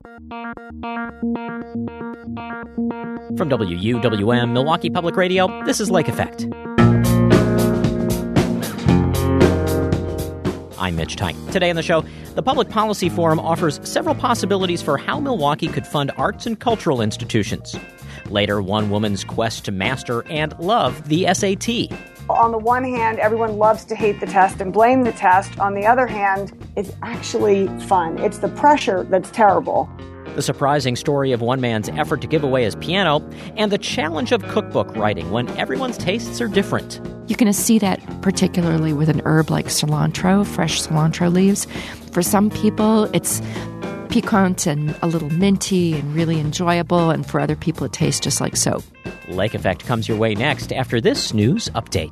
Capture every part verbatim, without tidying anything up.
From W U W M, Milwaukee Public Radio, this is Lake Effect. I'm Mitch Teich. Today on the show, the Public Policy Forum offers several possibilities for how Milwaukee could fund arts and cultural institutions. Later, one woman's quest to master and love the S A T. On the one hand, everyone loves to hate the test and blame the test. On the other hand, it's actually fun. It's the pressure that's terrible. The surprising story of one man's effort to give away his piano, and the challenge of cookbook writing when everyone's tastes are different. You're going to see that particularly with an herb like cilantro, fresh cilantro leaves. For some people, it's piquant and a little minty and really enjoyable, and for other people, it tastes just like soap. Lake Effect comes your way next after this news update.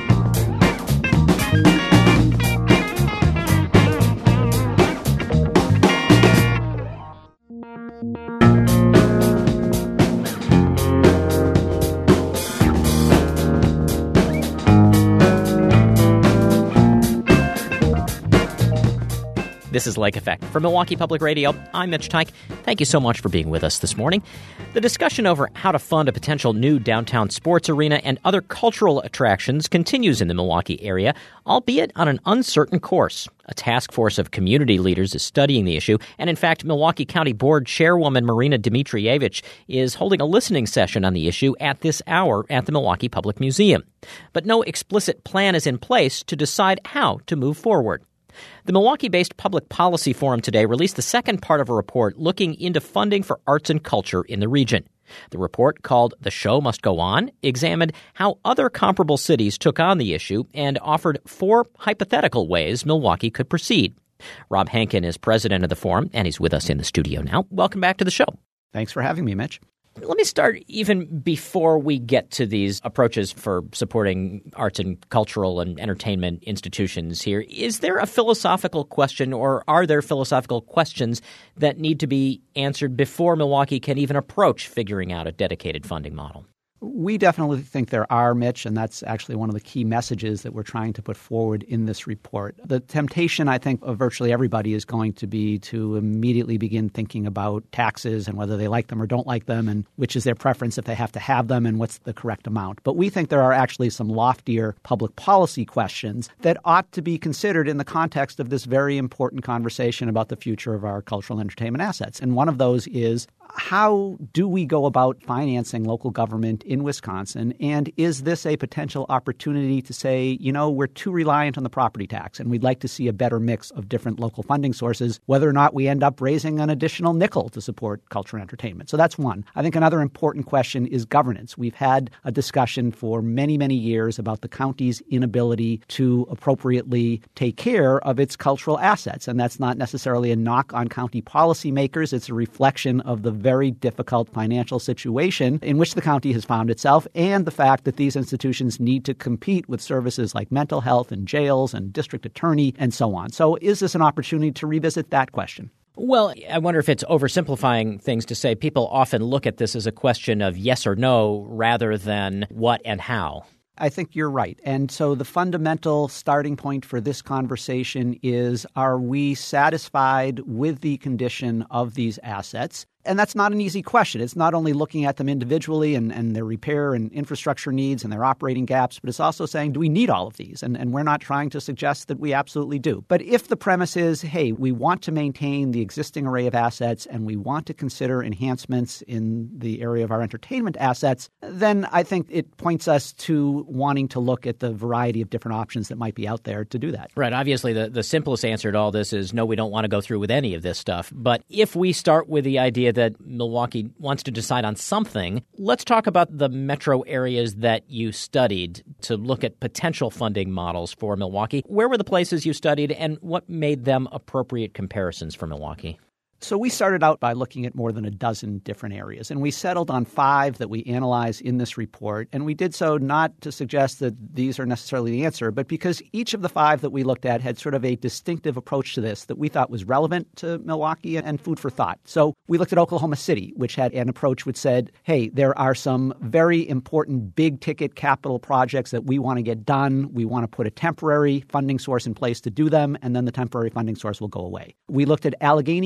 This is Lake Effect. For Milwaukee Public Radio, I'm Mitch Teich. Thank you so much for being with us this morning. The discussion over how to fund a potential new downtown sports arena and other cultural attractions continues in the Milwaukee area, albeit on an uncertain course. A task force of community leaders is studying the issue, and in fact, Milwaukee County Board Chairwoman Marina Dmitrievich is holding a listening session on the issue at this hour at the Milwaukee Public Museum. But no explicit plan is in place to decide how to move forward. The Milwaukee-based Public Policy Forum today released the second part of a report looking into funding for arts and culture in the region. The report, called The Show Must Go On, examined how other comparable cities took on the issue and offered four hypothetical ways Milwaukee could proceed. Rob Henkin is president of the forum, and he's with us in the studio now. Welcome back to the show. Thanks for having me, Mitch. Let me start even before we get to these approaches for supporting arts and cultural and entertainment institutions here. Is there a philosophical question, or are there philosophical questions that need to be answered before Milwaukee can even approach figuring out a dedicated funding model? We definitely think there are, Mitch, and that's actually one of the key messages that we're trying to put forward in this report. The temptation, I think, of virtually everybody is going to be to immediately begin thinking about taxes and whether they like them or don't like them, and which is their preference if they have to have them, and what's the correct amount. But we think there are actually some loftier public policy questions that ought to be considered in the context of this very important conversation about the future of our cultural entertainment assets. And one of those is, how do we go about financing local government in Wisconsin? And is this a potential opportunity to say, you know, we're too reliant on the property tax and we'd like to see a better mix of different local funding sources, whether or not we end up raising an additional nickel to support culture and entertainment? So that's one. I think another important question is governance. We've had a discussion for many, many years about the county's inability to appropriately take care of its cultural assets. And that's not necessarily a knock on county policymakers. It's a reflection of the very difficult financial situation in which the county has found itself, and the fact that these institutions need to compete with services like mental health and jails and district attorney and so on. So is this an opportunity to revisit that question? Well, I wonder if it's oversimplifying things to say people often look at this as a question of yes or no rather than what and how. I think you're right. And so the fundamental starting point for this conversation is, are we satisfied with the condition of these assets? And that's not an easy question. It's not only looking at them individually and, and their repair and infrastructure needs and their operating gaps, but it's also saying, do we need all of these? And, and we're not trying to suggest that we absolutely do. But if the premise is, hey, we want to maintain the existing array of assets and we want to consider enhancements in the area of our entertainment assets, then I think it points us to wanting to look at the variety of different options that might be out there to do that. Right. Obviously, the, the simplest answer to all this is no, we don't want to go through with any of this stuff. But if we start with the idea that Milwaukee wants to decide on something, let's talk about the metro areas that you studied to look at potential funding models for Milwaukee. Where were the places you studied, and what made them appropriate comparisons for Milwaukee? So we started out by looking at more than a dozen different areas, and we settled on five that we analyzed in this report. And we did so not to suggest that these are necessarily the answer, but because each of the five that we looked at had sort of a distinctive approach to this that we thought was relevant to Milwaukee and food for thought. So we looked at Oklahoma City, which had an approach which said, hey, there are some very important big-ticket capital projects that we want to get done. We want to put a temporary funding source in place to do them, and then the temporary funding source will go away. We looked at Allegheny County,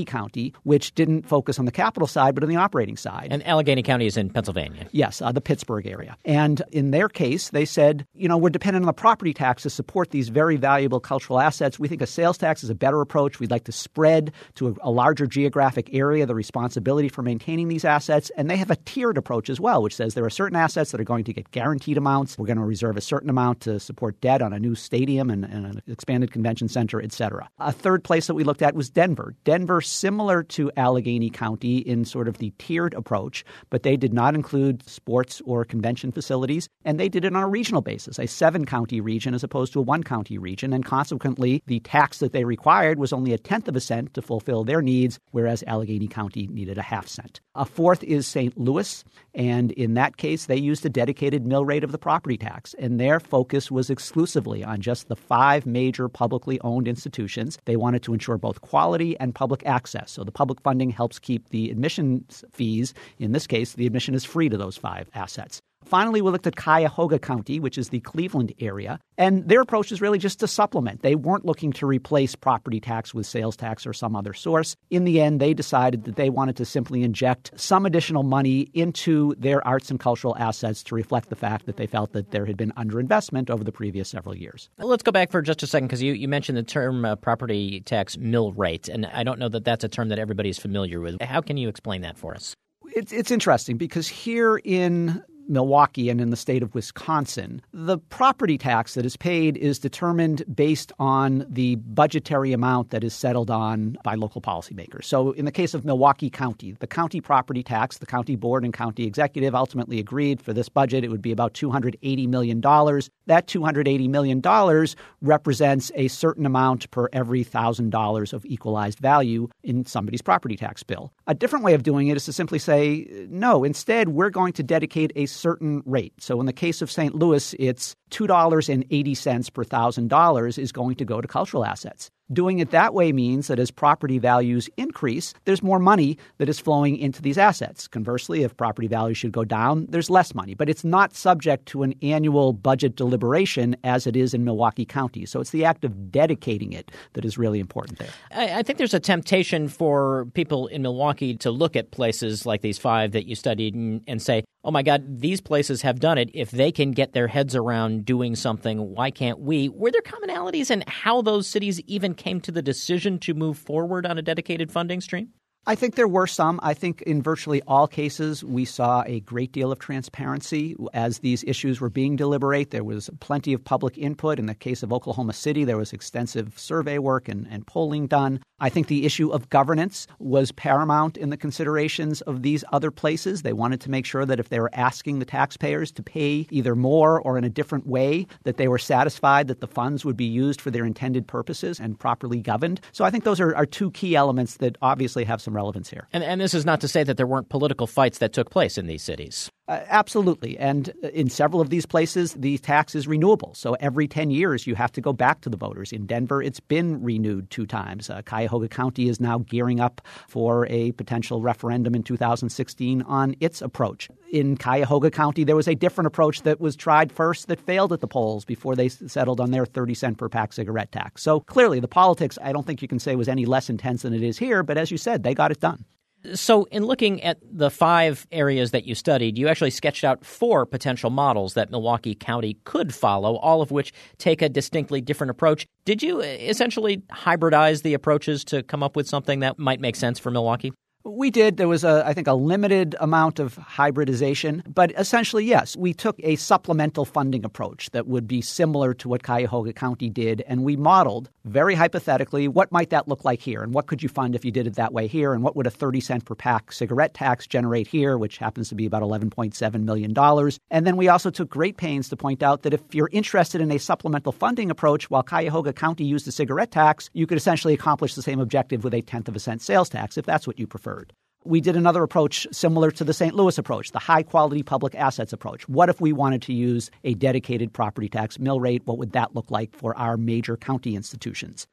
County, which didn't focus on the capital side, but on the operating side. And Allegheny County is in Pennsylvania. Yes, uh, the Pittsburgh area. And in their case, they said, you know, we're dependent on the property tax to support these very valuable cultural assets. We think a sales tax is a better approach. We'd like to spread to a, a larger geographic area the responsibility for maintaining these assets. And they have a tiered approach as well, which says there are certain assets that are going to get guaranteed amounts. We're going to reserve a certain amount to support debt on a new stadium and, and an expanded convention center, et cetera. A third place that we looked at was Denver. Denver, similar to Allegheny County in sort of the tiered approach, but they did not include sports or convention facilities, and they did it on a regional basis, a seven-county region as opposed to a one-county region, and consequently, the tax that they required was only a tenth of a cent to fulfill their needs, whereas Allegheny County needed a half cent. A fourth is Saint Louis, and in that case, they used a dedicated mill rate of the property tax, and their focus was exclusively on just the five major publicly owned institutions. They wanted to ensure both quality and public access. So the public funding helps keep the admissions fees. In this case, the admission is free to those five assets. Finally, we looked at Cuyahoga County, which is the Cleveland area, and their approach is really just to supplement. They weren't looking to replace property tax with sales tax or some other source. In the end, they decided that they wanted to simply inject some additional money into their arts and cultural assets to reflect the fact that they felt that there had been underinvestment over the previous several years. Let's go back for just a second, because you, you mentioned the term uh, property tax mill rate, and I don't know that that's a term that everybody's familiar with. How can you explain that for us? It's, it's interesting because here in Milwaukee and in the state of Wisconsin, the property tax that is paid is determined based on the budgetary amount that is settled on by local policymakers. So in the case of Milwaukee County, the county property tax, the county board and county executive ultimately agreed for this budget, it would be about two hundred eighty million dollars. That two hundred eighty million dollars represents a certain amount per every one thousand dollars of equalized value in somebody's property tax bill. A different way of doing it is to simply say, no, instead, we're going to dedicate a certain rate. So in the case of Saint Louis, it's two dollars and eighty cents per one thousand dollars is going to go to cultural assets. Doing it that way means that as property values increase, there's more money that is flowing into these assets. Conversely, if property values should go down, there's less money. But it's not subject to an annual budget deliberation as it is in Milwaukee County. So it's the act of dedicating it that is really important there. I, I think there's a temptation for people in Milwaukee to look at places like these five that you studied and, and say, oh my God, these places have done it. If they can get their heads around doing something, why can't we? Were there commonalities in how those cities even came to the decision to move forward on a dedicated funding stream? I think there were some. I think in virtually all cases, we saw a great deal of transparency as these issues were being deliberated. There was plenty of public input. In the case of Oklahoma City, there was extensive survey work and, and polling done. I think the issue of governance was paramount in the considerations of these other places. They wanted to make sure that if they were asking the taxpayers to pay either more or in a different way, that they were satisfied that the funds would be used for their intended purposes and properly governed. So I think those are, are two key elements that obviously have some relevance here. And, and this is not to say that there weren't political fights that took place in these cities. Uh, absolutely. And in several of these places, the tax is renewable. So every ten years, you have to go back to the voters. In Denver, it's been renewed two times. Uh, Cuyahoga County is now gearing up for a potential referendum in two thousand sixteen on its approach. In Cuyahoga County, there was a different approach that was tried first that failed at the polls before they settled on their thirty cent per pack cigarette tax. So clearly, the politics, I don't think you can say was any less intense than it is here. But as you said, they got it done. So in looking at the five areas that you studied, you actually sketched out four potential models that Milwaukee County could follow, all of which take a distinctly different approach. Did you essentially hybridize the approaches to come up with something that might make sense for Milwaukee? We did. There was, a, I think, a limited amount of hybridization. But essentially, yes, we took a supplemental funding approach that would be similar to what Cuyahoga County did. And we modeled very hypothetically what might that look like here? And what could you fund if you did it that way here? And what would a thirty cent per pack cigarette tax generate here, which happens to be about eleven point seven million dollars? And then we also took great pains to point out that if you're interested in a supplemental funding approach, while Cuyahoga County used a cigarette tax, you could essentially accomplish the same objective with a tenth of a cent sales tax, if that's what you prefer. We did another approach similar to the Saint Louis approach, the high-quality public assets approach. What if we wanted to use a dedicated property tax mill rate? What would that look like for our major county institutions?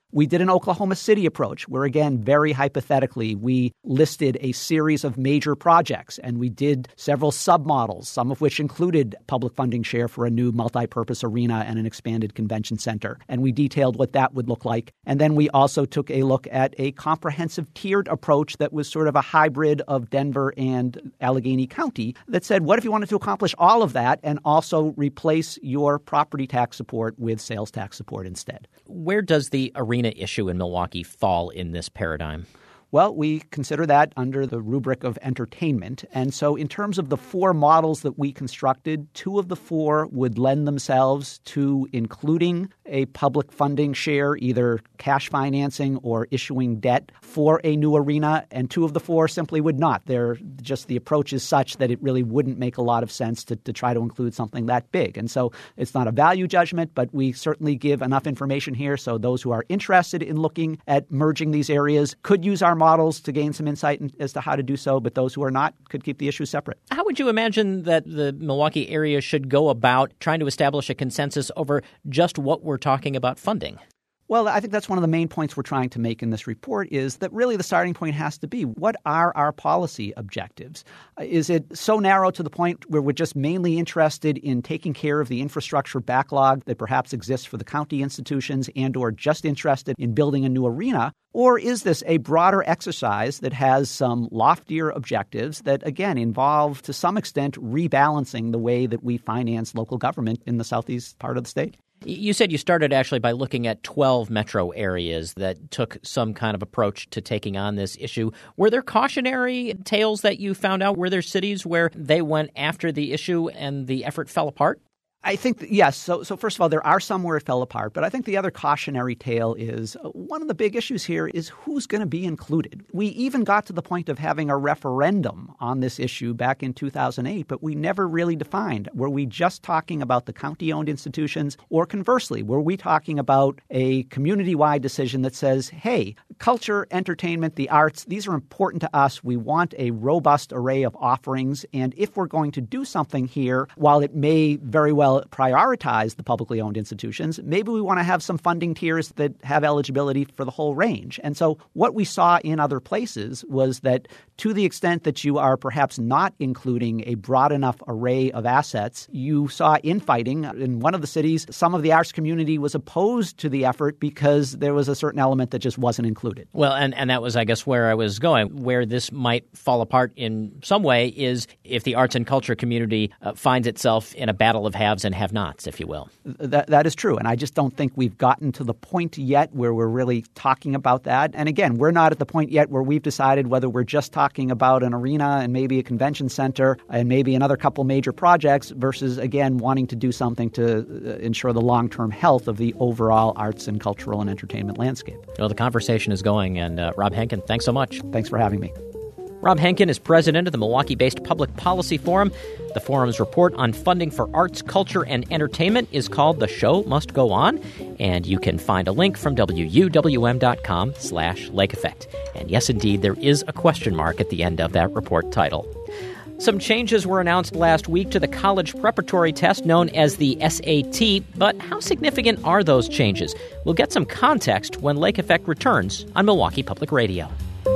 We did an Oklahoma City approach where, again, very hypothetically, we listed a series of major projects and we did several submodels, some of which included public funding share for a new multi-purpose arena and an expanded convention center. And we detailed what that would look like. And then we also took a look at a comprehensive tiered approach that was sort of a hybrid of Denver and Allegheny County that said, what if you wanted to accomplish all of that and also replace your property tax support with sales tax support instead? Where does the arena issue in Milwaukee fall in this paradigm? Well, we consider that under the rubric of entertainment. And so in terms of the four models that we constructed, two of the four would lend themselves to including a public funding share, either cash financing or issuing debt for a new arena, and two of the four simply would not. They're just the approach is such that it really wouldn't make a lot of sense to, to try to include something that big. And so it's not a value judgment, but we certainly give enough information here so those who are interested in looking at merging these areas could use our models to gain some insight in, as to how to do so, but those who are not could keep the issue separate. How would you imagine that the Milwaukee area should go about trying to establish a consensus over just what we're talking about funding? Well, I think that's one of the main points we're trying to make in this report is that really the starting point has to be, what are our policy objectives? Is it so narrow to the point where we're just mainly interested in taking care of the infrastructure backlog that perhaps exists for the county institutions and or just interested in building a new arena? Or is this a broader exercise that has some loftier objectives that, again, involve to some extent rebalancing the way that we finance local government in the southeast part of the state? You said you started actually by looking at twelve metro areas that took some kind of approach to taking on this issue. Were there cautionary tales that you found out? Were there cities where they went after the issue and the effort fell apart? I think, that, yes. So, so first of all, there are some where it fell apart. But I think the other cautionary tale is uh, one of the big issues here is who's going to be included. We even got to the point of having a referendum on this issue back in two thousand eight, but we never really defined. Were we just talking about the county-owned institutions? Or conversely, were we talking about a community-wide decision that says, hey, culture, entertainment, the arts, these are important to us. We want a robust array of offerings. And if we're going to do something here, while it may very well prioritize the publicly owned institutions, maybe we want to have some funding tiers that have eligibility for the whole range. And so what we saw in other places was that to the extent that you are perhaps not including a broad enough array of assets, you saw infighting. In one of the cities, some of the arts community was opposed to the effort because there was a certain element that just wasn't included. Well, and, and that was, I guess, where I was going. Where this might fall apart in some way is if the arts and culture community uh, finds itself in a battle of haves and have-nots, if you will. That, that is true. And I just don't think we've gotten to the point yet where we're really talking about that. And again, we're not at the point yet where we've decided whether we're just talking about an arena and maybe a convention center and maybe another couple major projects versus, again, wanting to do something to ensure the long-term health of the overall arts and cultural and entertainment landscape. Well, the conversation is going. And uh, Rob Henkin, thanks so much. Thanks for having me. Rob Henkin is president of the Milwaukee-based Public Policy Forum. The forum's report on funding for arts, culture, and entertainment is called The Show Must Go On, and you can find a link from W U W M dot com slash Lake Effect. And yes, indeed, there is a question mark at the end of that report title. Some changes were announced last week to the college preparatory test known as the S A T, but how significant are those changes? We'll get some context when Lake Effect returns on Milwaukee Public Radio.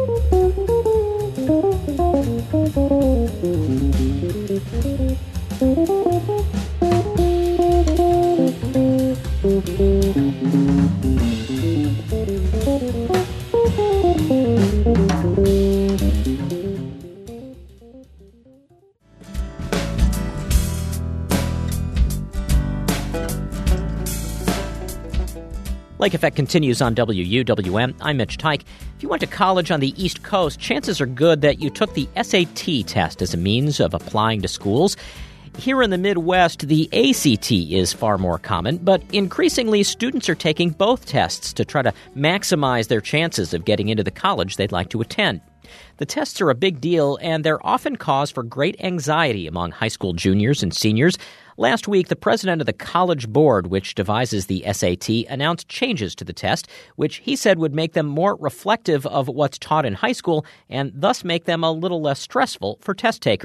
Lake Effect continues on W U W M. I'm Mitch Tyke. If you went to college on the East Coast, chances are good that you took the S A T test as a means of applying to schools. Here in the Midwest, the A C T is far more common, but increasingly students are taking both tests to try to maximize their chances of getting into the college they'd like to attend. The tests are a big deal, and they're often cause for great anxiety among high school juniors and seniors. Last week, the president of the College Board, which devises the S A T, announced changes to the test, which he said would make them more reflective of what's taught in high school and thus make them a little less stressful for test takers.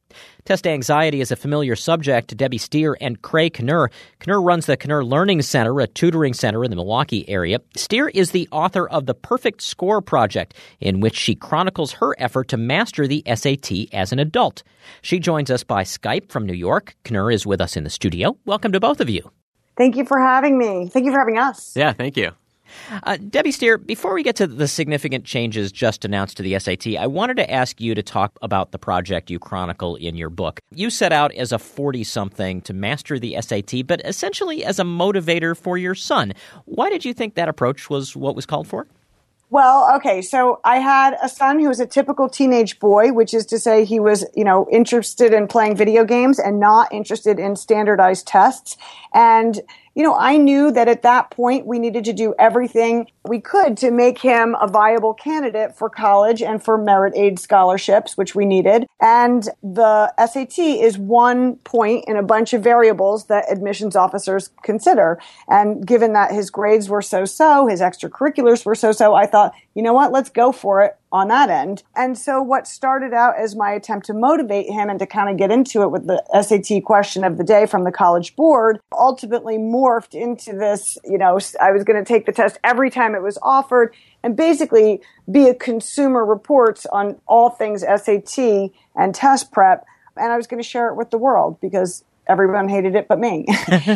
Test anxiety is a familiar subject to Debbie Steer and Craig Knurr. Knurr runs the Knurr Learning Center, a tutoring center in the Milwaukee area. Steer is the author of the Perfect Score Project, in which she chronicles her effort to master the S A T as an adult. She joins us by Skype from New York. Knurr is with us in the studio. Welcome to both of you. Thank you for having me. Thank you for having us. Yeah, thank you. Uh, Debbie Steer, before we get to the significant changes just announced to the S A T, I wanted to ask you to talk about the project you chronicle in your book. You set out as a forty-something to master the S A T, but essentially as a motivator for your son. Why did you think that approach was what was called for? Well, okay, so I had a son who was a typical teenage boy, which is to say he was, you know, interested in playing video games and not interested in standardized tests. And you know, I knew that at that point we needed to do everything we could to make him a viable candidate for college and for merit aid scholarships, which we needed. And the S A T is one point in a bunch of variables that admissions officers consider. And given that his grades were so-so, his extracurriculars were so-so, I thought, you know what, let's go for it on that end. And so what started out as my attempt to motivate him and to kind of get into it with the S A T question of the day from the College Board ultimately morphed into this, you know, I was going to take the test every time it was offered and basically be a consumer reports on all things S A T and test prep. And I was going to share it with the world because everyone hated it but me.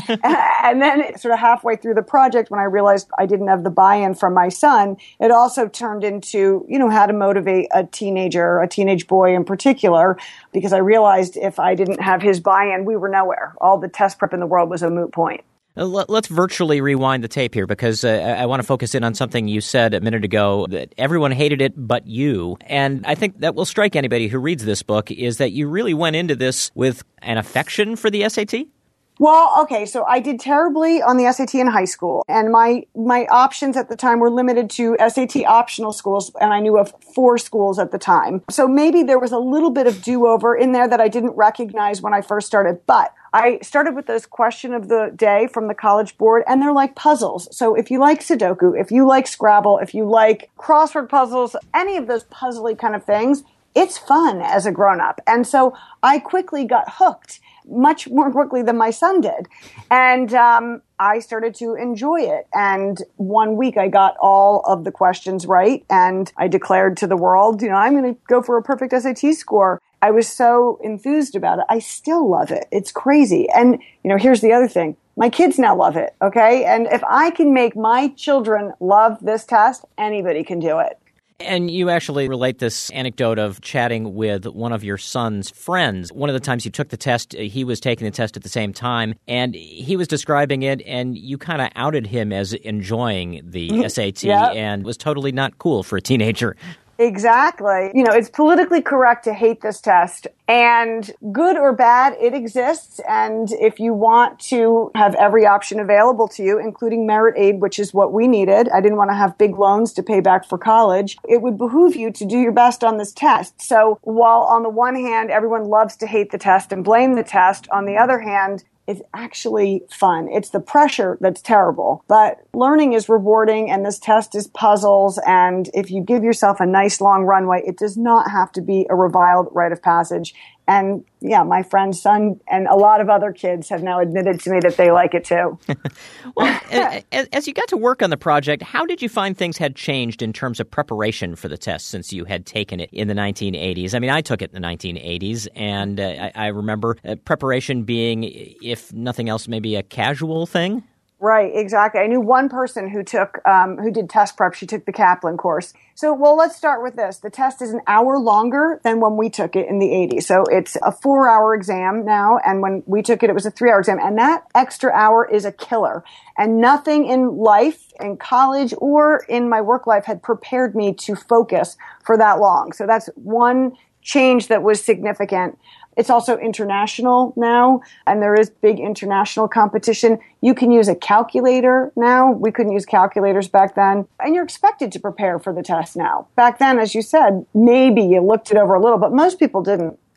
And then sort of halfway through the project, when I realized I didn't have the buy-in from my son, it also turned into, you know, how to motivate a teenager, a teenage boy in particular, because I realized if I didn't have his buy-in, we were nowhere. All the test prep in the world was a moot point. Let's virtually rewind the tape here because uh, I want to focus in on something you said a minute ago, that everyone hated it but you. And I think that will strike anybody who reads this book is that you really went into this with an affection for the S A T? Well, okay, so I did terribly on the S A T in high school, and my my options at the time were limited to S A T optional schools, and I knew of four schools at the time. So maybe there was a little bit of do-over in there that I didn't recognize when I first started, but I started with this question of the day from the College Board, and they're like puzzles. So if you like Sudoku, if you like Scrabble, if you like crossword puzzles, any of those puzzly kind of things, it's fun as a grown-up. And so I quickly got hooked, much more quickly than my son did. And um, I started to enjoy it. And one week I got all of the questions right. And I declared to the world, you know, I'm going to go for a perfect S A T score. I was so enthused about it. I still love it. It's crazy. And, you know, here's the other thing. My kids now love it. Okay. And if I can make my children love this test, anybody can do it. And you actually relate this anecdote of chatting with one of your son's friends. One of the times you took the test, he was taking the test at the same time, and he was describing it, and you kind of outed him as enjoying the S A T, yep. And was totally not cool for a teenager. Exactly. You know, it's politically correct to hate this test, and good or bad, it exists. And if you want to have every option available to you, including merit aid, which is what we needed, I didn't want to have big loans to pay back for college, it would behoove you to do your best on this test. So while on the one hand, everyone loves to hate the test and blame the test, on the other hand, it's actually fun. It's the pressure that's terrible. But learning is rewarding, and this test is puzzles. And if you give yourself a nice long runway, it does not have to be a reviled rite of passage. And yeah, my friend's son and a lot of other kids have now admitted to me that they like it too. Well, as you got to work on the project, how did you find things had changed in terms of preparation for the test since you had taken it in the nineteen eighties? I mean, I took it in the nineteen eighties, and uh, I, I remember uh, preparation being, if nothing else, maybe a casual thing. Right, exactly. I knew one person who took, um, who did test prep. She took the Kaplan course. So, well, let's start with this. The test is an hour longer than when we took it in the eighties. So it's a four hour exam now. And when we took it, it was a three hour exam. And that extra hour is a killer. And nothing in life, in college or in my work life had prepared me to focus for that long. So that's one change that was significant. It's also international now, and there is big international competition. You can use a calculator now. We couldn't use calculators back then. And you're expected to prepare for the test now. Back then, as you said, maybe you looked it over a little, but most people didn't.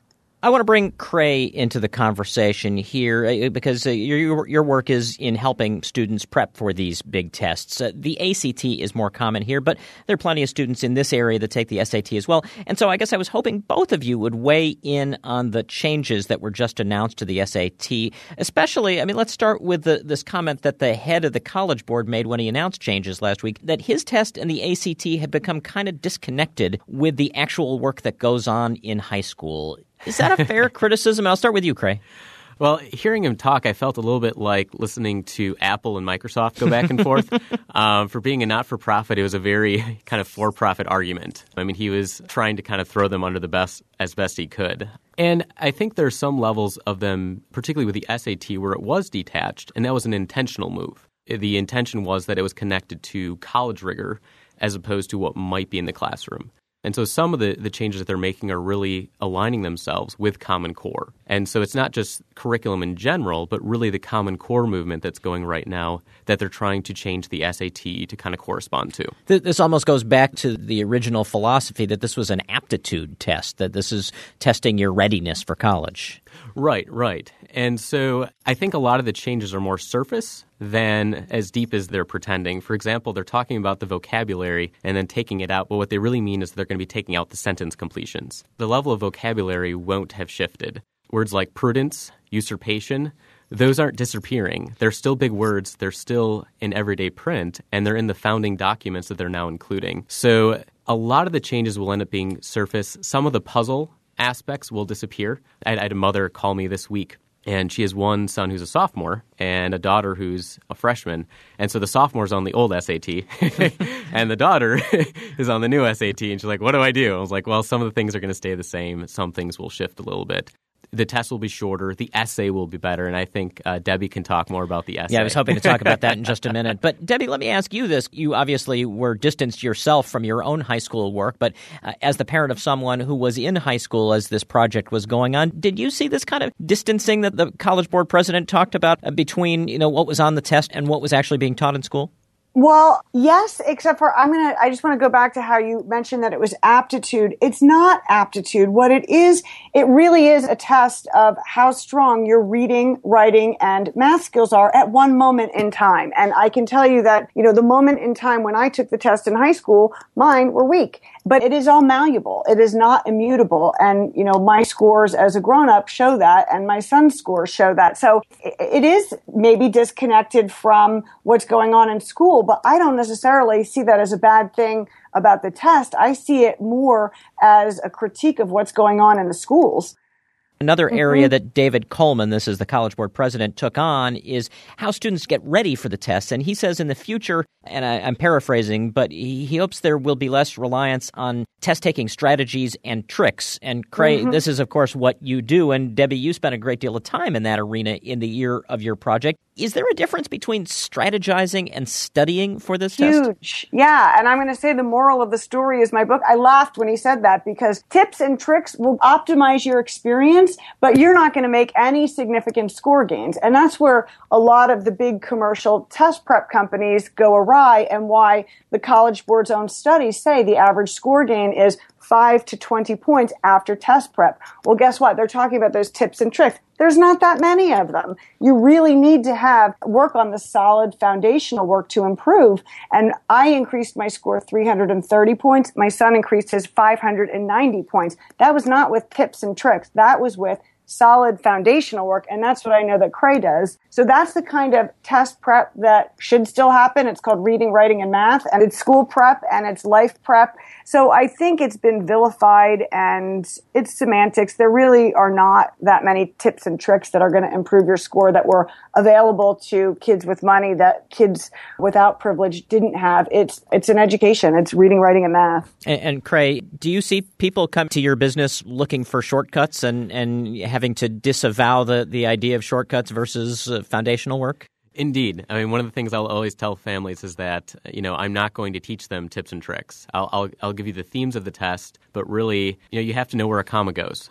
I want to bring Cray into the conversation here because uh, your your work is in helping students prep for these big tests. Uh, the A C T is more common here, but there are plenty of students in this area that take the S A T as well. And so I guess I was hoping both of you would weigh in on the changes that were just announced to the S A T, especially, I mean, let's start with the, this comment that the head of the College Board made when he announced changes last week, that his test and the A C T had become kind of disconnected with the actual work that goes on in high school. Is that a fair criticism? I'll start with you, Cray. Well, hearing him talk, I felt a little bit like listening to Apple and Microsoft go back and forth. um, for being a not-for-profit, it was a very kind of for-profit argument. I mean, he was trying to kind of throw them under the bus as best he could. And I think there are some levels of them, particularly with the S A T, where it was detached, and that was an intentional move. The intention was that it was connected to college rigor as opposed to what might be in the classroom. And so some of the, the changes that they're making are really aligning themselves with Common Core. And so it's not just curriculum in general, but really the Common Core movement that's going right now that they're trying to change the S A T to kind of correspond to. This almost goes back to the original philosophy that this was an aptitude test, that this is testing your readiness for college. Right, right. And so I think a lot of the changes are more surface than as deep as they're pretending. For example, they're talking about the vocabulary and then taking it out, but what they really mean is they're going to be taking out the sentence completions. The level of vocabulary won't have shifted. Words like prudence, usurpation, those aren't disappearing. They're still big words. They're still in everyday print, and they're in the founding documents that they're now including. So a lot of the changes will end up being surface. Some of the puzzle aspects will disappear. I had a mother call me this week, and she has one son who's a sophomore and a daughter who's a freshman. And so the sophomore's on the old S A T and the daughter is on the new S A T. And she's like, what do I do? I was like, well, some of the things are going to stay the same. Some things will shift a little bit. The test will be shorter. The essay will be better. And I think uh, Debbie can talk more about the essay. Yeah, I was hoping to talk about that in just a minute. But Debbie, let me ask you this. You obviously were distanced yourself from your own high school work, but uh, as the parent of someone who was in high school as this project was going on, did you see this kind of distancing that the College Board president talked about uh, between, you know, what was on the test and what was actually being taught in school? Well, yes, except for I'm going to, I just want to go back to how you mentioned that it was aptitude. It's not aptitude. What it is, it really is a test of how strong your reading, writing, and math skills are at one moment in time. And I can tell you that, you know, the moment in time when I took the test in high school, mine were weak. But it is all malleable. It is not immutable. And, you know, my scores as a grown-up show that, and my son's scores show that. So it is maybe disconnected from what's going on in school, but I don't necessarily see that as a bad thing about the test. I see it more as a critique of what's going on in the schools. Another area mm-hmm. that David Coleman, this is the College Board president, took on is how students get ready for the tests. And he says in the future, and I, I'm paraphrasing, but he, he hopes there will be less reliance on test-taking strategies and tricks. And Cray, mm-hmm. this is, of course, what you do. And Debbie, you spent a great deal of time in that arena in the year of your project. Is there a difference between strategizing and studying for this Huge. test? Huge. Yeah. And I'm going to say the moral of the story is my book. I laughed when he said that because tips and tricks will optimize your experience, but you're not going to make any significant score gains. And that's where a lot of the big commercial test prep companies go awry and why the College Board's own studies say the average score gain is five to twenty points after test prep. Well, guess what? They're talking about those tips and tricks. There's not that many of them. You really need to have work on the solid foundational work to improve. And I increased my score three hundred thirty points. My son increased his five hundred ninety points. That was not with tips and tricks. That was with solid foundational work, and that's what I know that Cray does. So that's the kind of test prep that should still happen. It's called reading, writing, and math, and it's school prep, and it's life prep. So I think it's been vilified, and it's semantics. There really are not that many tips and tricks that are going to improve your score that were available to kids with money that kids without privilege didn't have. It's it's an education. It's reading, writing, and math. And, and Cray, do you see people come to your business looking for shortcuts and, and having to disavow the, the idea of shortcuts versus uh, foundational work? Indeed. I mean, one of the things I'll always tell families is that, you know, I'm not going to teach them tips and tricks. I'll I'll, I'll give you the themes of the test, but really, you know, you have to know where a comma goes.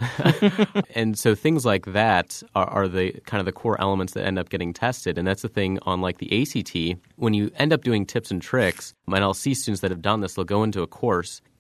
And so things like that are, are the kind of the core elements that end up getting tested. And that's the thing on like the A C T. When you end up doing tips and tricks, and I'll see students that have done this, they'll go into a course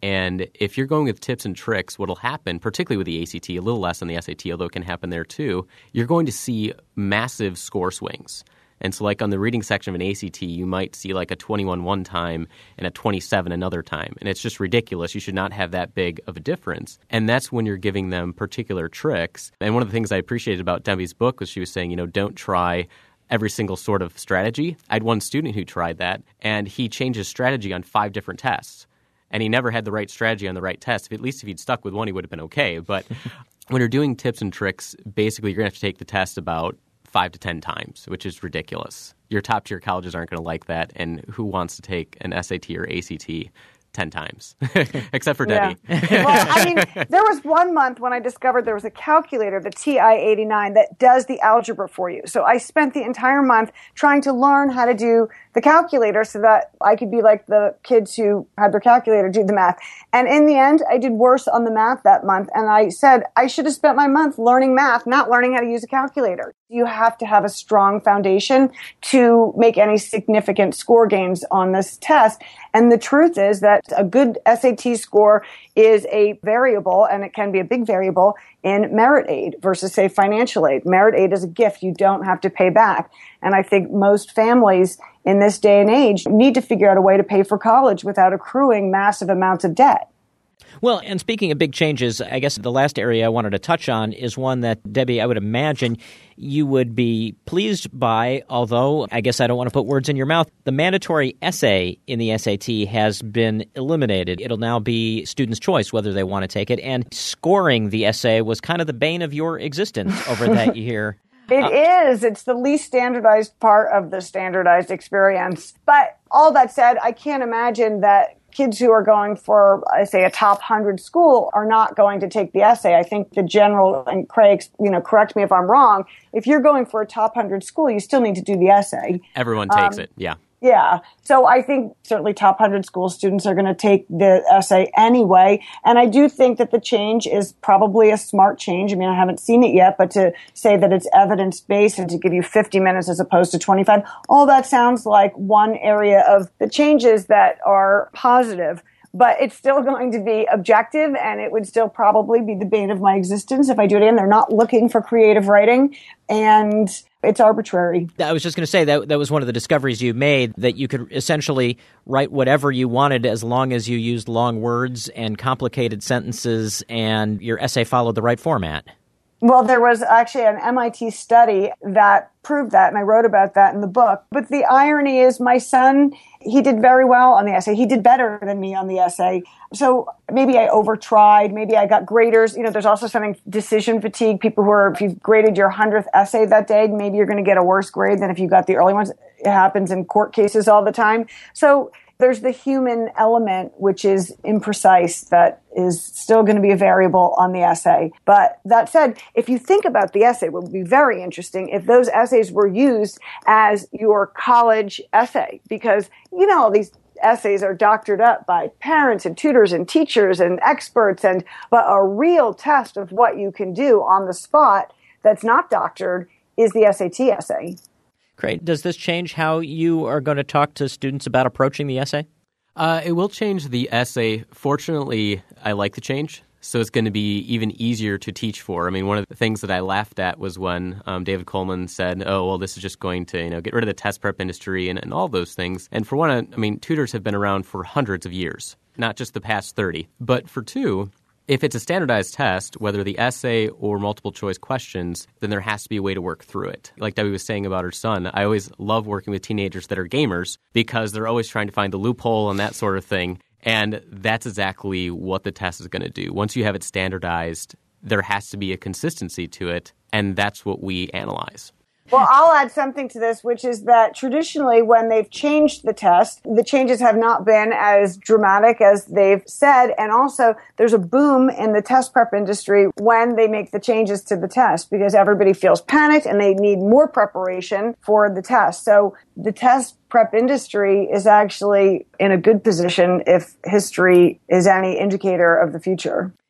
And if you're going with tips and tricks, what will happen, particularly with the A C T, a little less on the S A T, although it can happen there too, you're going to see massive score swings. And so like on the reading section of an A C T, you might see like a twenty-one one time and a twenty-seven another time. And it's just ridiculous. You should not have that big of a difference. And that's when you're giving them particular tricks. And one of the things I appreciated about Debbie's book was she was saying, you know, don't try every single sort of strategy. I had one student who tried that, and he changed his strategy on five different tests. And he never had the right strategy on the right test. If, at least if he'd stuck with one, he would have been okay. But when you're doing tips and tricks, basically you're going to have to take the test about five to ten times, which is ridiculous. Your top-tier colleges aren't going to like that, and who wants to take an S A T or A C T ten times, except for Debbie. Yeah. Well, I mean, there was one month when I discovered there was a calculator, the T I eighty-nine, that does the algebra for you. So I spent the entire month trying to learn how to do the calculator so that I could be like the kids who had their calculator do the math. And in the end, I did worse on the math that month. And I said, I should have spent my month learning math, not learning how to use a calculator. You have to have a strong foundation to make any significant score gains on this test. And the truth is that a good S A T score is a variable, and it can be a big variable, in merit aid versus, say, financial aid. Merit aid is a gift you don't have to pay back. And I think most families in this day and age need to figure out a way to pay for college without accruing massive amounts of debt. Well, and speaking of big changes, I guess the last area I wanted to touch on is one that, Debbie, I would imagine you would be pleased by, although I guess I don't want to put words in your mouth. The mandatory essay in the S A T has been eliminated. It'll now be students' choice whether they want to take it. And scoring the essay was kind of the bane of your existence over that year. It uh, is. It's the least standardized part of the standardized experience. But all that said, I can't imagine that kids who are going for, I say, a top one hundred school are not going to take the essay. I think the general, and Craig, you know, correct me if I'm wrong, if you're going for a top one hundred school, you still need to do the essay. Everyone takes um, it, yeah. Yeah. So I think certainly top one hundred school students are going to take the essay anyway. And I do think that the change is probably a smart change. I mean, I haven't seen it yet, but to say that it's evidence-based and to give you fifty minutes as opposed to twenty-five, all that sounds like one area of the changes that are positive. But it's still going to be objective, and it would still probably be the bane of my existence if I do it again. They're not looking for creative writing, and it's arbitrary. I was just going to say that that was one of the discoveries you made, that you could essentially write whatever you wanted as long as you used long words and complicated sentences, and your essay followed the right format. Well, there was actually an M I T study that proved that, and I wrote about that in the book. But the irony is my son, he did very well on the essay. He did better than me on the essay. So maybe I overtried. Maybe I got graders. You know, there's also something, decision fatigue. People who are, if you've graded your hundredth essay that day, maybe you're going to get a worse grade than if you got the early ones. It happens in court cases all the time. So there's the human element, which is imprecise, that is still going to be a variable on the essay. But that said, if you think about the essay, it would be very interesting if those essays were used as your college essay, because, you know, these essays are doctored up by parents and tutors and teachers and experts, and but a real test of what you can do on the spot that's not doctored is the S A T essay. Great. Does this change how you are going to talk to students about approaching the essay? Uh, it will change the essay. Fortunately, I like the change, so it's going to be even easier to teach for. I mean, one of the things that I laughed at was when um, David Coleman said, oh, well, this is just going to, you know, get rid of the test prep industry and, and all those things. And for one, I mean, tutors have been around for hundreds of years, not just the past thirty. But for two, if it's a standardized test, whether the essay or multiple choice questions, then there has to be a way to work through it. Like Debbie was saying about her son, I always love working with teenagers that are gamers because they're always trying to find the loophole and that sort of thing. And that's exactly what the test is going to do. Once you have it standardized, there has to be a consistency to it, and that's what we analyze. Well, I'll add something to this, which is that traditionally when they've changed the test, the changes have not been as dramatic as they've said. And also there's a boom in the test prep industry when they make the changes to the test because everybody feels panicked and they need more preparation for the test. So the test prep industry is actually in a good position if history is any indicator of the future.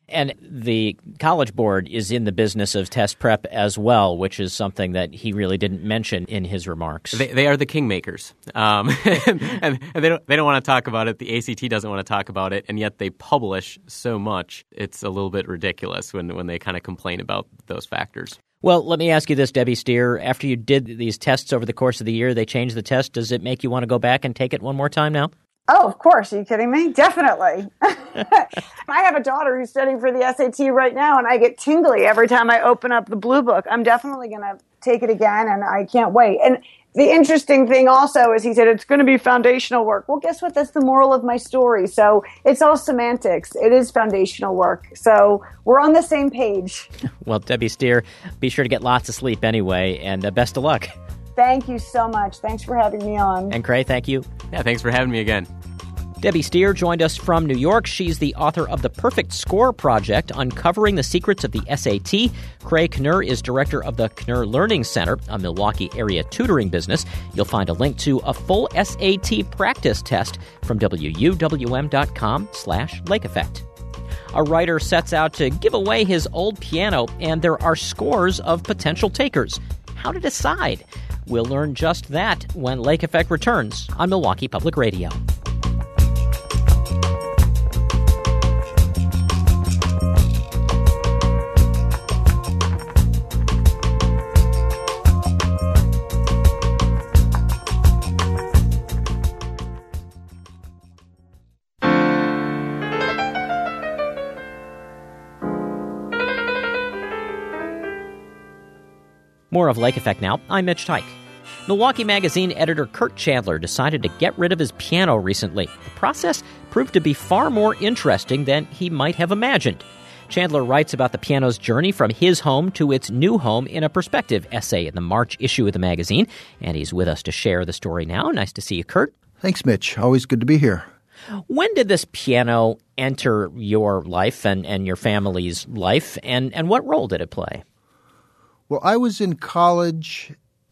And the College Board is in the business of test prep as well, which is something that he really didn't mention in his remarks. They, they are the kingmakers, um, and, and they don't they don't want to talk about it. The A C T doesn't want to talk about it, and yet they publish so much. It's a little bit ridiculous when when they kind of complain about those factors. Well, let me ask you this, Debbie Steer. After you did these tests over the course of the year, they changed the test. Does it make you want to go back and take it one more time now? Oh, of course. Are you kidding me? Definitely. I have a daughter who's studying for the S A T right now, and I get tingly every time I open up the Blue Book. I'm definitely going to take it again, and I can't wait. And the interesting thing also is he said it's going to be foundational work. Well, guess what? That's the moral of my story. So it's all semantics. It is foundational work. So we're on the same page. Well, Debbie Steer, be sure to get lots of sleep anyway, and uh, best of luck. Thank you so much. Thanks for having me on. And Cray, thank you. Yeah, thanks for having me again. Debbie Steer joined us from New York. She's the author of The Perfect Score Project, Uncovering the Secrets of the S A T. Cray Knurr is director of the Knurr Learning Center, a Milwaukee area tutoring business. You'll find a link to a full S A T practice test from W U W M dot com slash Lake Effect. A writer sets out to give away his old piano, and there are scores of potential takers. How to decide? We'll learn just that when Lake Effect returns on Milwaukee Public Radio. More of Lake Effect now. I'm Mitch Teich. Milwaukee Magazine editor Kurt Chandler decided to get rid of his piano recently. The process proved to be far more interesting than he might have imagined. Chandler writes about the piano's journey from his home to its new home in a perspective essay in the March issue of the magazine, and he's with us to share the story now. Nice to see you, Kurt. Thanks, Mitch. Always good to be here. When did this piano enter your life and, and your family's life, and, and what role did it play? Well, I was in college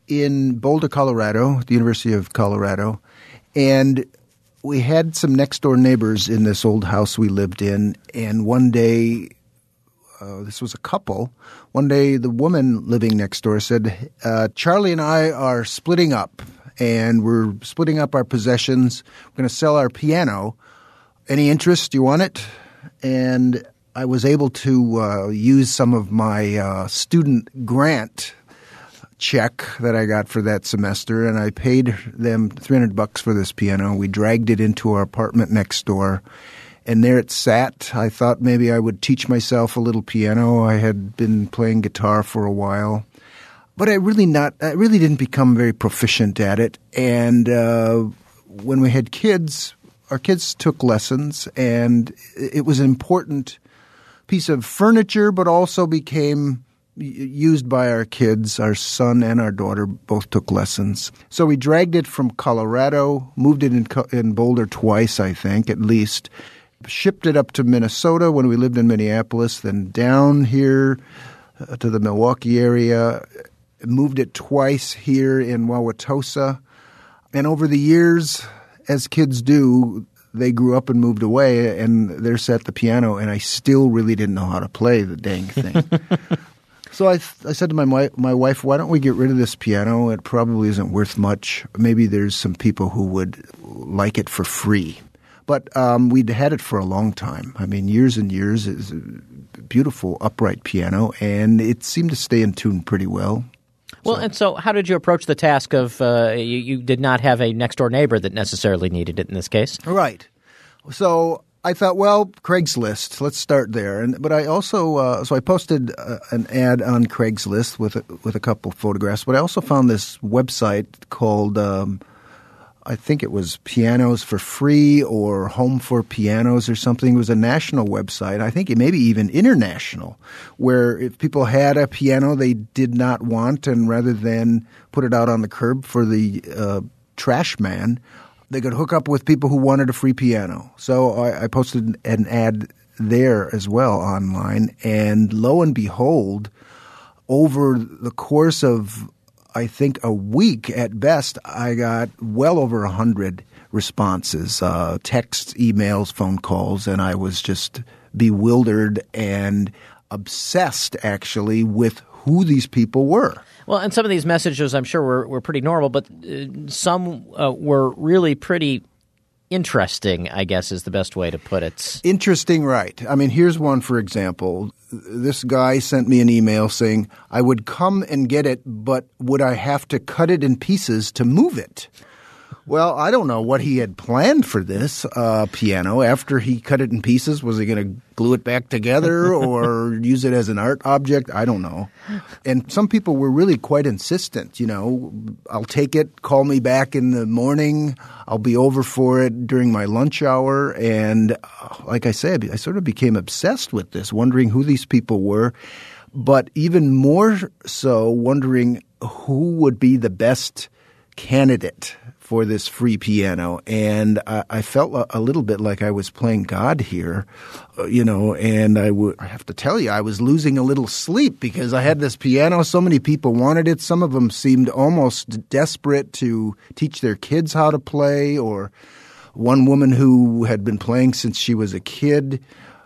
in Boulder, Colorado, at the University of Colorado, and we had some next-door neighbors in this old house we lived in, and one day, uh, this was a couple, one day the woman living next door said, uh, Charlie and I are splitting up, and we're splitting up our possessions. We're going to sell our piano. Any interest? Do you want it? And I was able to uh, use some of my uh, student grant check that I got for that semester, and I paid them three hundred bucks for this piano. We dragged it into our apartment next door, and there it sat. I thought maybe I would teach myself a little piano. I had been playing guitar for a while, but I really not. I really didn't become very proficient at it. And uh, when we had kids, our kids took lessons, and it was an important piece of furniture, but also became used by our kids. Our son and our daughter both took lessons. So we dragged it from Colorado, moved it in, in Boulder twice, I think, at least, shipped it up to Minnesota when we lived in Minneapolis, then down here uh, to the Milwaukee area, moved it twice here in Wauwatosa. And over the years, as kids do, they grew up and moved away, and there sat the piano, and I still really didn't know how to play the dang thing. So I, th- I said to my my wife, why don't we get rid of this piano? It probably isn't worth much. Maybe there's some people who would like it for free. But um, we'd had it for a long time. I mean, years and years. It's a beautiful upright piano, and it seemed to stay in tune pretty well. Well, so. And so how did you approach the task of uh, you, you did not have a next-door neighbor that necessarily needed it in this case? Right. So I thought, well, Craigslist, let's start there. And But I also uh, – so I posted uh, an ad on Craigslist with a, with a couple photographs, but I also found this website called um, – I think it was Pianos for Free or Home for Pianos or something. It was a national website. I think it maybe even international, where if people had a piano they did not want, and rather than put it out on the curb for the uh, trash man, they could hook up with people who wanted a free piano. So I, I posted an ad there as well online, and lo and behold, over the course of I think a week at best, I got well over a hundred responses, uh, texts, emails, phone calls, and I was just bewildered and obsessed, actually, with who these people were. Well, and some of these messages, I'm sure, were, were pretty normal, but uh, some uh, were really pretty interesting, I guess is the best way to put it. Interesting, right. I mean, here's one, for example. This guy sent me an email saying, I would come and get it, but would I have to cut it in pieces to move it? Well, I don't know what he had planned for this uh, piano. After he cut it in pieces, was he going to glue it back together or use it as an art object? I don't know. And some people were really quite insistent. You know, I'll take it, call me back in the morning. I'll be over for it during my lunch hour. And uh, like I said, I sort of became obsessed with this, wondering who these people were, but even more so wondering who would be the best candidate for this free piano. And I, I felt a, a little bit like I was playing God here, uh, you know, and I would I have to tell you, I was losing a little sleep because I had this piano. So many people wanted it. Some of them seemed almost desperate to teach their kids how to play, or one woman who had been playing since she was a kid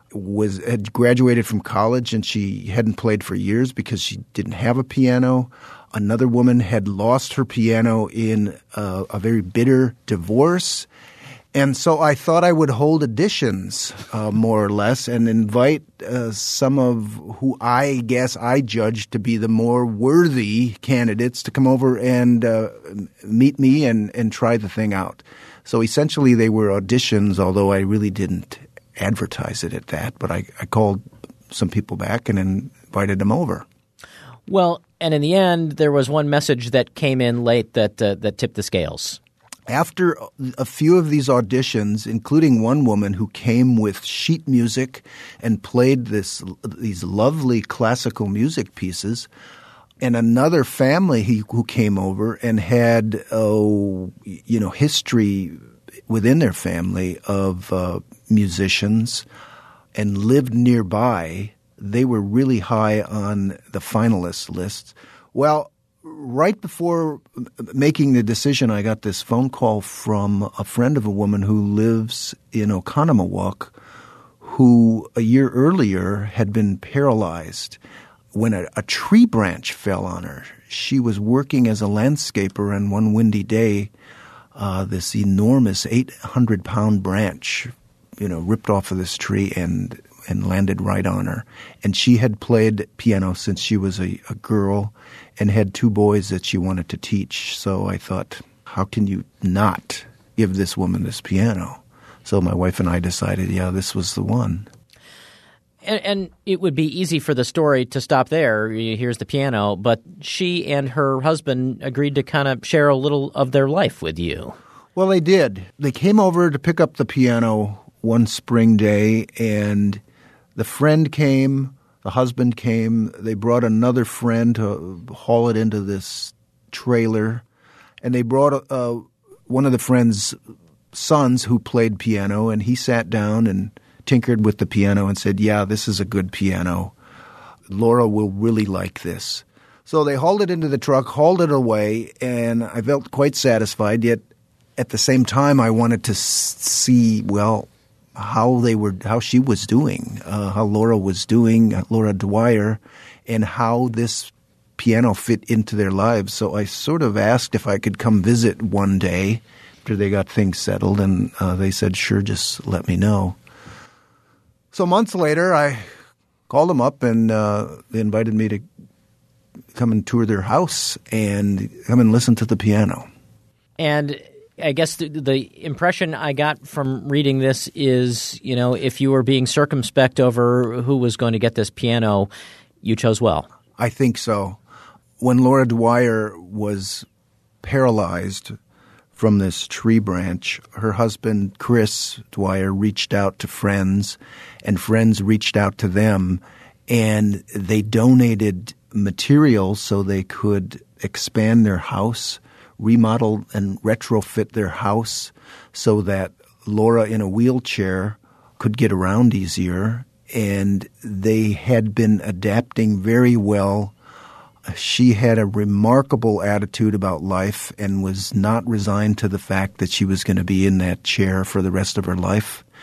was had graduated from college and she hadn't played for years because she didn't have a piano. Another woman had lost her piano in a, a very bitter divorce. And so I thought I would hold auditions, uh, more or less, and invite uh, some of who I guess I judged to be the more worthy candidates to come over and uh, meet me and, and try the thing out. So essentially they were auditions, although I really didn't advertise it at that. But I, I called some people back and invited them over. Well, and in the end, there was one message that came in late that uh, that tipped the scales. After a few of these auditions, including one woman who came with sheet music and played this these lovely classical music pieces, and another family he, who came over and had oh, you know history within their family of uh, musicians and lived nearby, they were really high on the finalist lists. Well, right before making the decision, I got this phone call from a friend of a woman who lives in Oconomowoc, who a year earlier had been paralyzed when a, a tree branch fell on her. She was working as a landscaper, and one windy day, uh, this enormous eight hundred pound branch, you know, ripped off of this tree and and landed right on her. And she had played piano since she was a, a girl and had two boys that she wanted to teach. So I thought, how can you not give this woman this piano? So my wife and I decided, yeah, this was the one. And, and it would be easy for the story to stop there. Here's the piano. But she and her husband agreed to kind of share a little of their life with you. Well, they did. They came over to pick up the piano one spring day, and the friend came, the husband came. They brought another friend to haul it into this trailer, and they brought uh, one of the friend's sons who played piano, and he sat down and tinkered with the piano and said, yeah, this is a good piano. Laura will really like this. So they hauled it into the truck, hauled it away, and I felt quite satisfied, yet at the same time I wanted to see, well, how they were, how she was doing, uh, how Laura was doing, uh, Laura Dwyer, and how this piano fit into their lives. So I sort of asked if I could come visit one day after they got things settled, and uh, they said, sure, just let me know. So months later, I called them up, and uh, they invited me to come and tour their house and come and listen to the piano. And I guess the, the impression I got from reading this is, you know, if you were being circumspect over who was going to get this piano, you chose well. I think so. When Laura Dwyer was paralyzed from this tree branch, her husband, Chris Dwyer, reached out to friends, and friends reached out to them, and they donated material so they could expand their house, remodel and retrofit their house so that Laura in a wheelchair could get around easier. And they had been adapting very well. She had a remarkable attitude about life and was not resigned to the fact that she was going to be in that chair for the rest of her life.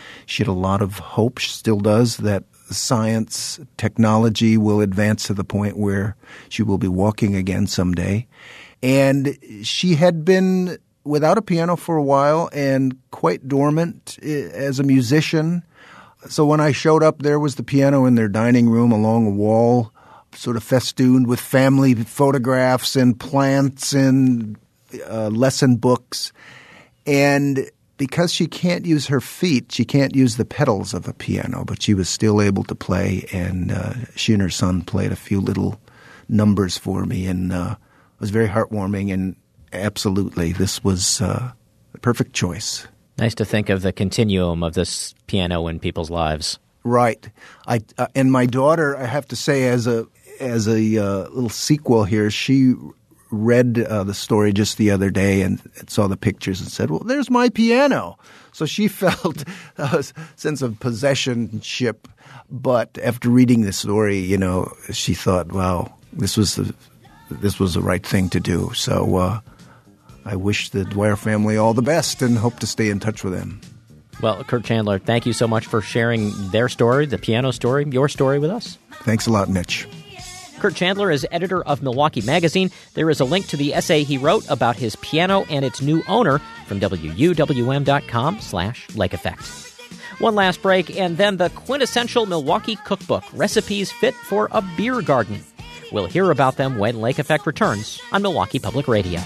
she had a lot of hope, she still does, that science, technology will advance to the point where she will be walking again someday. And she had been without a piano for a while and quite dormant as a musician. So when I showed up, there was the piano in their dining room along a wall, sort of festooned with family photographs and plants and uh, lesson books. And because she can't use her feet, she can't use the pedals of a piano, but she was still able to play. And uh, she and her son played a few little numbers for me, and uh, it was very heartwarming. And absolutely, this was uh, the perfect choice. Nice to think of the continuum of this piano in people's lives. Right. I uh, and my daughter, I have to say, as a as a uh, little sequel here, she read uh, the story just the other day and saw the pictures and said, well, there's my piano. So she felt a sense of possessionship. But after reading the story, you know, she thought, wow, this was the, this was the right thing to do. So uh, I wish the Dwyer family all the best and hope to stay in touch with them. Well, Kurt Chandler, thank you so much for sharing their story, the piano story, your story with us. Thanks a lot, Mitch. Kurt Chandler is editor of Milwaukee Magazine. There is a link to the essay he wrote about his piano and its new owner from W U W M dot com slash Lake Effect. One last break, and then the quintessential Milwaukee cookbook, Recipes Fit for a Beer Garden. We'll hear about them when Lake Effect returns on Milwaukee Public Radio.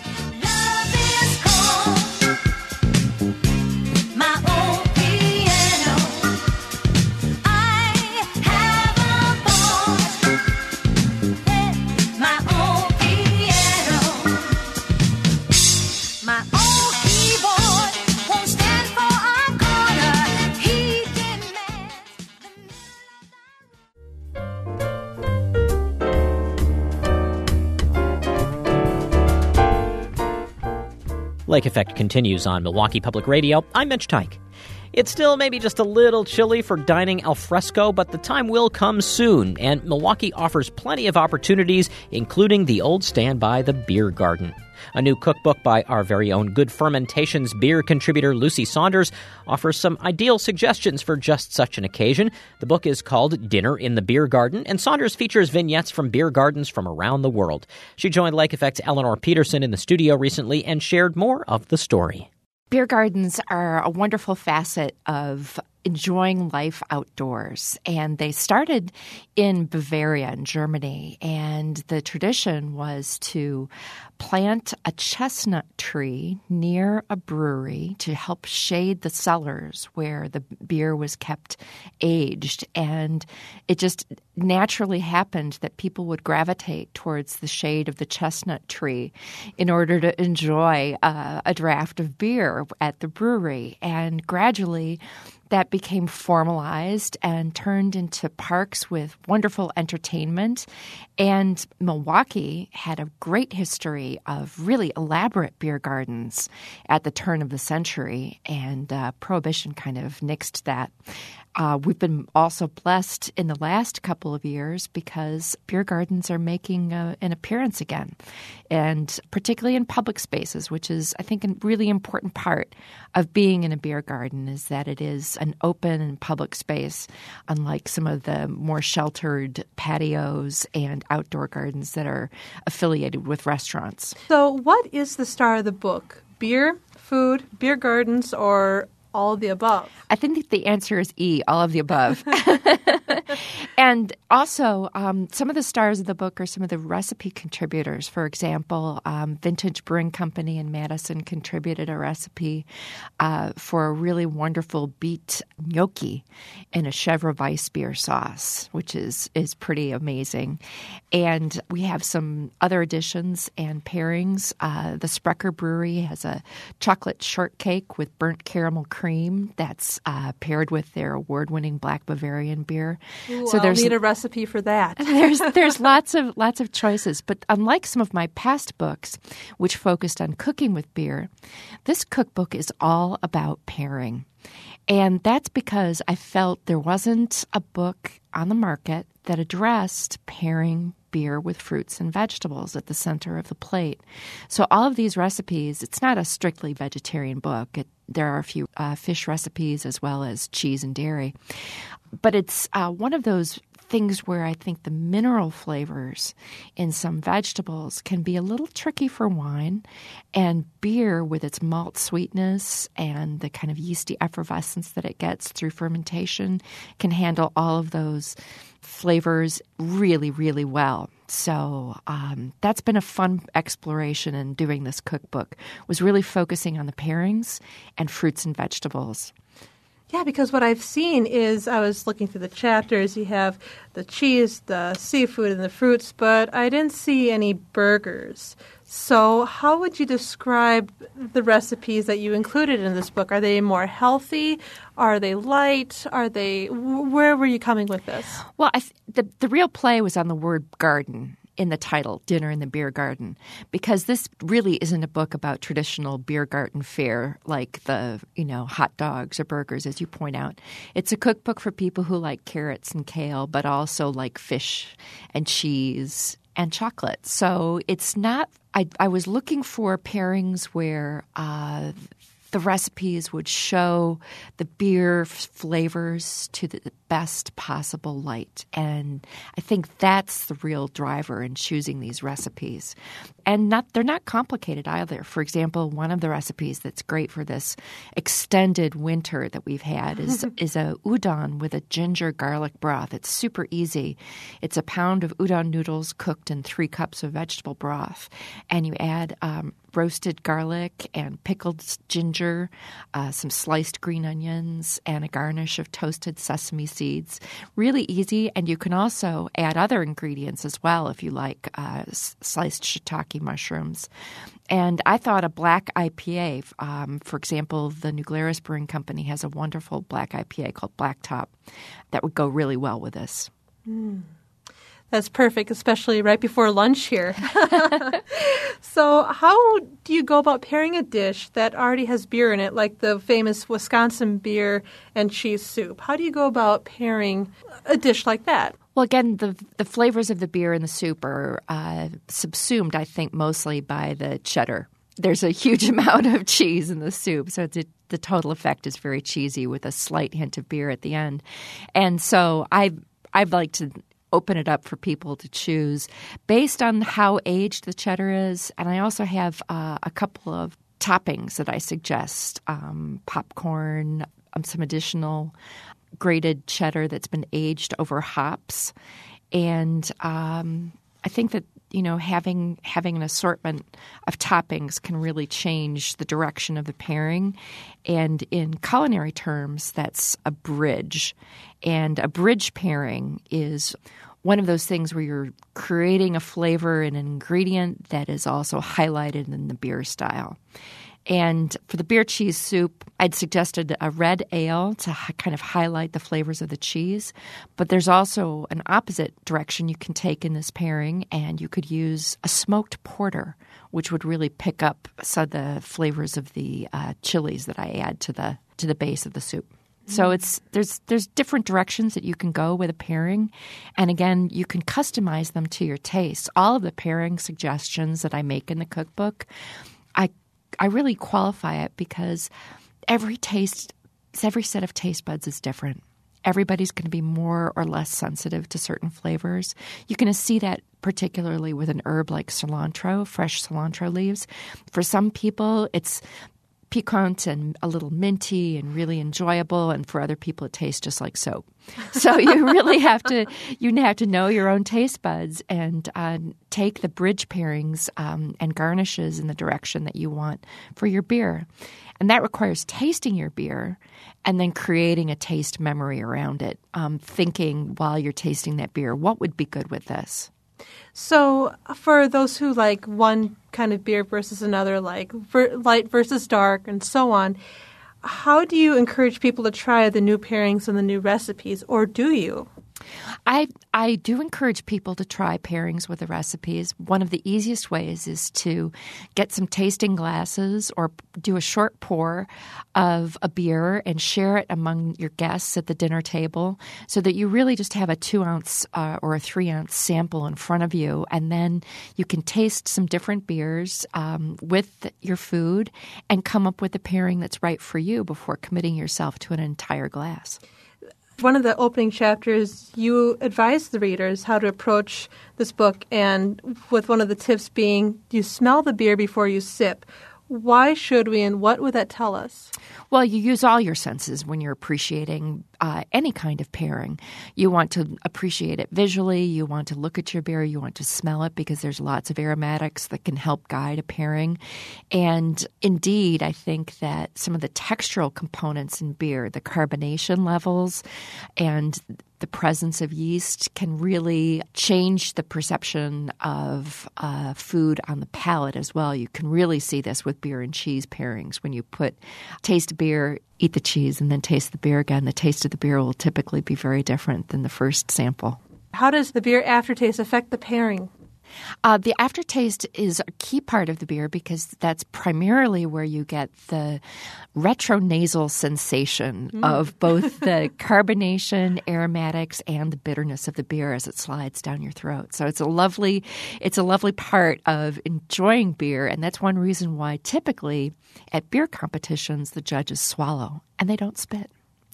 Lake Effect continues on Milwaukee Public Radio. I'm Mitch Tyke. It's still maybe just a little chilly for dining al fresco, but the time will come soon, and Milwaukee offers plenty of opportunities, including the old standby, the Beer Garden. A new cookbook by our very own Good Fermentations beer contributor Lucy Saunders offers some ideal suggestions for just such an occasion. The book is called Dinner in the Beer Garden, and Saunders features vignettes from beer gardens from around the world. She joined Lake Effect's Eleanor Peterson in the studio recently and shared more of the story. Beer gardens are a wonderful facet of enjoying life outdoors. And they started in Bavaria in Germany. And the tradition was to plant a chestnut tree near a brewery to help shade the cellars where the beer was kept aged. And it just naturally happened that people would gravitate towards the shade of the chestnut tree in order to enjoy uh, a draft of beer at the brewery. And gradually, that became formalized and turned into parks with wonderful entertainment. And Milwaukee had a great history of really elaborate beer gardens at the turn of the century, and uh, Prohibition kind of nixed that. Uh, we've been also blessed in the last couple of years because beer gardens are making uh, an appearance again, and particularly in public spaces, which is, I think, a really important part of being in a beer garden is that it is an open and public space, unlike some of the more sheltered patios and outdoor gardens that are affiliated with restaurants. So what is the star of the book? Beer, food, beer gardens, or all of the above? I think that the answer is E, all of the above. And also, um, some of the stars of the book are some of the recipe contributors. For example, um, Vintage Brewing Company in Madison contributed a recipe uh, for a really wonderful beet gnocchi in a Chèvre Weiss beer sauce, which is, is pretty amazing. And we have some other additions and pairings. Uh, the Sprecher Brewery has a chocolate shortcake with burnt caramel cream that's uh, paired with their award-winning Black Bavarian beer. Ooh, so I'll there's need a recipe for that. there's there's lots of lots of choices, but unlike some of my past books, which focused on cooking with beer, this cookbook is all about pairing. And that's because I felt there wasn't a book on the market that addressed pairing beer with fruits and vegetables at the center of the plate. So all of these recipes, it's not a strictly vegetarian book. It there are a few uh, fish recipes as well as cheese and dairy. But it's uh, one of those things where I think the mineral flavors in some vegetables can be a little tricky for wine, and beer with its malt sweetness and the kind of yeasty effervescence that it gets through fermentation can handle all of those flavors really, really well. So um, that's been a fun exploration in doing this cookbook, was really focusing on the pairings and fruits and vegetables. Yeah, because what I've seen is, I was looking through the chapters, you have the cheese, the seafood, and the fruits, but I didn't see any burgers. So how would you describe the recipes that you included in this book? Are they more healthy? Are they light? Are they, where were you coming with this? Well, I th- the, the real play was on the word garden in the title, Dinner in the Beer Garden, because this really isn't a book about traditional beer garden fare like the, you know, hot dogs or burgers, as you point out. It's a cookbook for people who like carrots and kale, but also like fish and cheese and chocolate. So it's not – I I was looking for pairings where uh, the recipes would show the beer flavors to the best possible light. And I think that's the real driver in choosing these recipes. And not they're not complicated either. For example, one of the recipes that's great for this extended winter that we've had is, is a udon with a ginger garlic broth. It's super easy. It's a pound of udon noodles cooked in three cups of vegetable broth. And you add um, roasted garlic and pickled ginger, uh, some sliced green onions, and a garnish of toasted sesame seeds. Really easy, and you can also add other ingredients as well if you like, uh, sliced shiitake mushrooms. And I thought a black I P A, um, for example, the New Glarus Brewing Company has a wonderful black I P A called Black Top that would go really well with this. Mm. That's perfect, especially right before lunch here. So how do you go about pairing a dish that already has beer in it, like the famous Wisconsin beer and cheese soup? How do you go about pairing a dish like that? Well, again, the the flavors of the beer and the soup are uh, subsumed, I think, mostly by the cheddar. There's a huge amount of cheese in the soup, so it's a, the total effect is very cheesy with a slight hint of beer at the end. And so I I'd like to open it up for people to choose based on how aged the cheddar is. And I also have uh, a couple of toppings that I suggest, um, popcorn, um, some additional grated cheddar that's been aged over hops. And um, I think that, you know, having having an assortment of toppings can really change the direction of the pairing. And in culinary terms, that's a bridge. And a bridge pairing is one of those things where you're creating a flavor in an ingredient that is also highlighted in the beer style. And for the beer cheese soup, I'd suggested a red ale to h- kind of highlight the flavors of the cheese. But there's also an opposite direction you can take in this pairing, and you could use a smoked porter, which would really pick up some of the flavors of the uh, chilies that I add to the to the base of the soup. So it's there's there's different directions that you can go with a pairing. And again, you can customize them to your taste. All of the pairing suggestions that I make in the cookbook, I I really qualify it because every taste, every set of taste buds is different. Everybody's going to be more or less sensitive to certain flavors. You're going to see that particularly with an herb like cilantro, fresh cilantro leaves. For some people, it's piquant and a little minty and really enjoyable, and for other people it tastes just like soap. So you really have to you have to know your own taste buds and uh, take the bridge pairings um, and garnishes in the direction that you want for your beer. And that requires tasting your beer and then creating a taste memory around it, um, thinking while you're tasting that beer, what would be good with this? So for those who like one kind of beer versus another, like ver- light versus dark and so on, how do you encourage people to try the new pairings and the new recipes, or do you? I I do encourage people to try pairings with the recipes. One of the easiest ways is to get some tasting glasses or do a short pour of a beer and share it among your guests at the dinner table so that you really just have a two-ounce uh, or a three-ounce sample in front of you. And then you can taste some different beers um, with your food and come up with a pairing that's right for you before committing yourself to an entire glass. One of the opening chapters, you advise the readers how to approach this book, and with one of the tips being you smell the beer before you sip. Why should we, and what would that tell us? Well, you use all your senses when you're appreciating uh, any kind of pairing. You want to appreciate it visually. You want to look at your beer. You want to smell it because there's lots of aromatics that can help guide a pairing. And indeed, I think that some of the textural components in beer, the carbonation levels and the presence of yeast can really change the perception of uh, food on the palate as well. You can really see this with beer and cheese pairings. When you put taste beer, eat the cheese, and then taste the beer again, the taste of the beer will typically be very different than the first sample. How does the beer aftertaste affect the pairing? Uh, the aftertaste is a key part of the beer because that's primarily where you get the retronasal sensation mm. of both the carbonation, aromatics, and the bitterness of the beer as it slides down your throat. So it's a lovely, it's a lovely part of enjoying beer, and that's one reason why typically at beer competitions the judges swallow and they don't spit.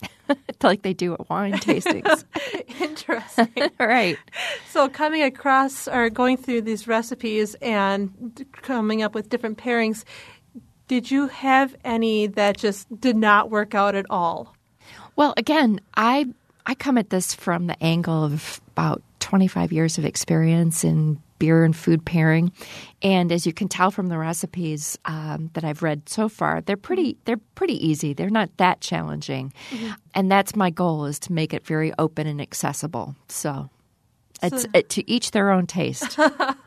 Like they do at wine tastings. Interesting. Right. So coming across or going through these recipes and coming up with different pairings, did you have any that just did not work out at all? Well, again, I I come at this from the angle of about twenty-five years of experience in beer and food pairing, and as you can tell from the recipes um, that I've read so far, they're pretty they're pretty easy. They're not that challenging, mm-hmm. and that's my goal, is to make it very open and accessible. So, it's so, it, to each their own taste.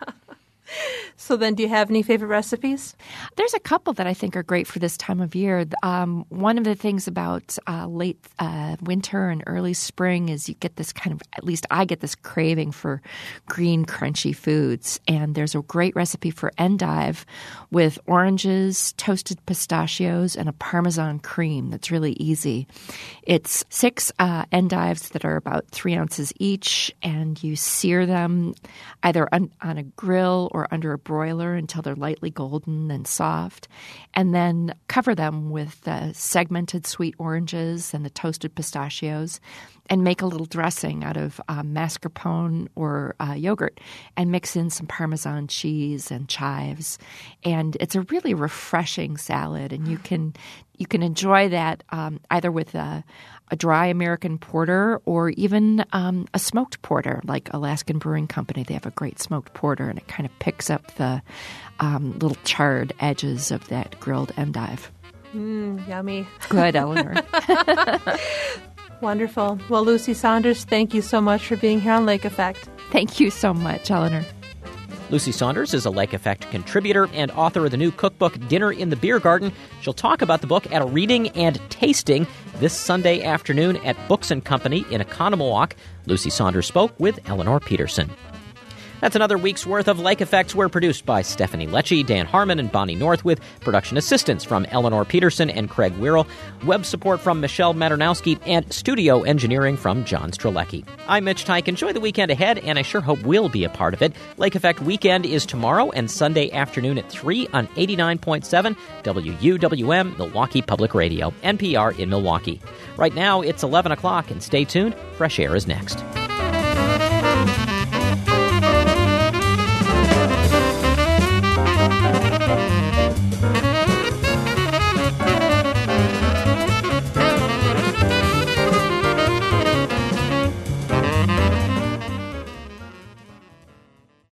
So then, do you have any favorite recipes? There's a couple that I think are great for this time of year. Um, one of the things about uh, late uh, winter and early spring is you get this kind of, at least I get this craving for green, crunchy foods. And there's a great recipe for endive with oranges, toasted pistachios, and a Parmesan cream that's really easy. It's six uh, endives that are about three ounces each, and you sear them either on, on a grill or under a broiler until they're lightly golden and soft, and then cover them with the segmented sweet oranges and the toasted pistachios, and make a little dressing out of uh, mascarpone or uh, yogurt, and mix in some Parmesan cheese and chives. And it's a really refreshing salad, and you can you can enjoy that um, either with a, a dry American porter or even um, a smoked porter, like Alaskan Brewing Company. They have a great smoked porter, and it kind of picks up the um, little charred edges of that grilled endive. Mmm, yummy. Good, Eleanor. Wonderful. Well, Lucy Saunders, thank you so much for being here on Lake Effect. Thank you so much, Eleanor. Lucy Saunders is a Lake Effect contributor and author of the new cookbook, Dinner in the Beer Garden. She'll talk about the book at a reading and tasting this Sunday afternoon at Books and Company in Oconomowoc. Lucy Saunders spoke with Eleanor Peterson. That's another week's worth of Lake Effects. We're produced by Stephanie Lecce, Dan Harmon, and Bonnie North, with production assistance from Eleanor Peterson and Craig Wirrell, web support from Michelle Maternowski, and studio engineering from John Strelecki. I'm Mitch Teich. Enjoy the weekend ahead, and I sure hope we'll be a part of it. Lake Effect Weekend is tomorrow and Sunday afternoon at three on eighty-nine point seven W U W M, Milwaukee Public Radio, N P R in Milwaukee. Right now, it's eleven o'clock, and stay tuned. Fresh Air is next.